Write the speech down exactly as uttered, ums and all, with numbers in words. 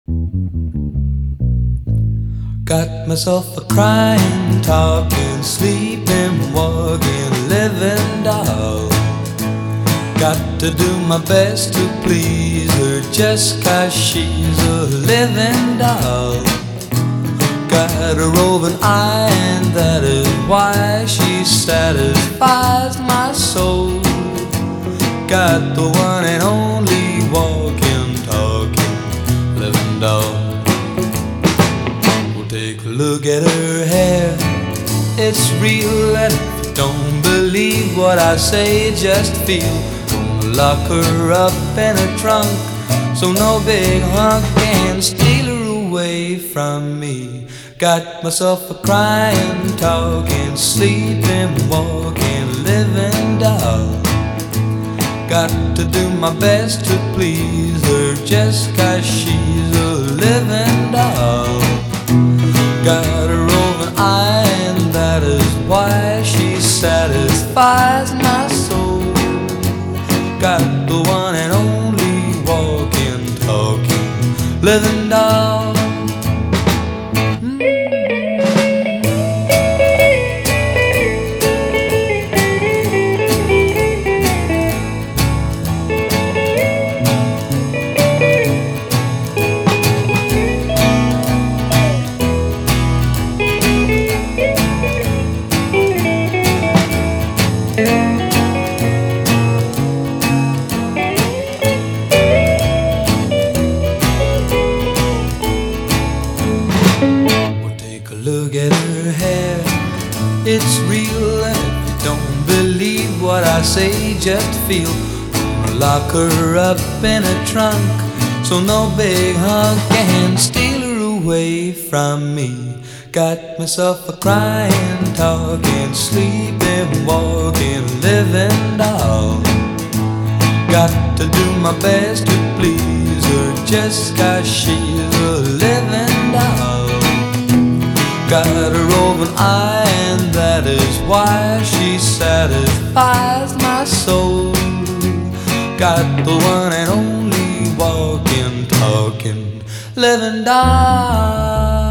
Got myself a crying, talking, sleeping, walking, living doll. Got to do my best to please her just 'cause she's a living doll. Got a roving eye and that is why she satisfies my soul. Got the one and only walking, talking, living doll. Take a look at her hair, it's real, and if you don't believe what I say, just feel. Gonna lock her up in a trunk, so no big hunk can steal her away from me. Got myself a crying, talking, sleeping, walking, living doll. Got to do my best to please her just 'cause she's a living doll. Got a roving eye and that is why she satisfies my soul. Got the one and only walking, talking, living doll. Look at her hair, it's real, and if you don't believe what I say, just feel. Gonna lock her up in a trunk, so no big hunk can steal her away from me. Got myself a crying, talking, sleeping, walking, living doll. Got to do my best to please her just 'cause she's a living doll. Got a roving eye and that is why she satisfies my soul. Got the one and only walking, talking, living doll.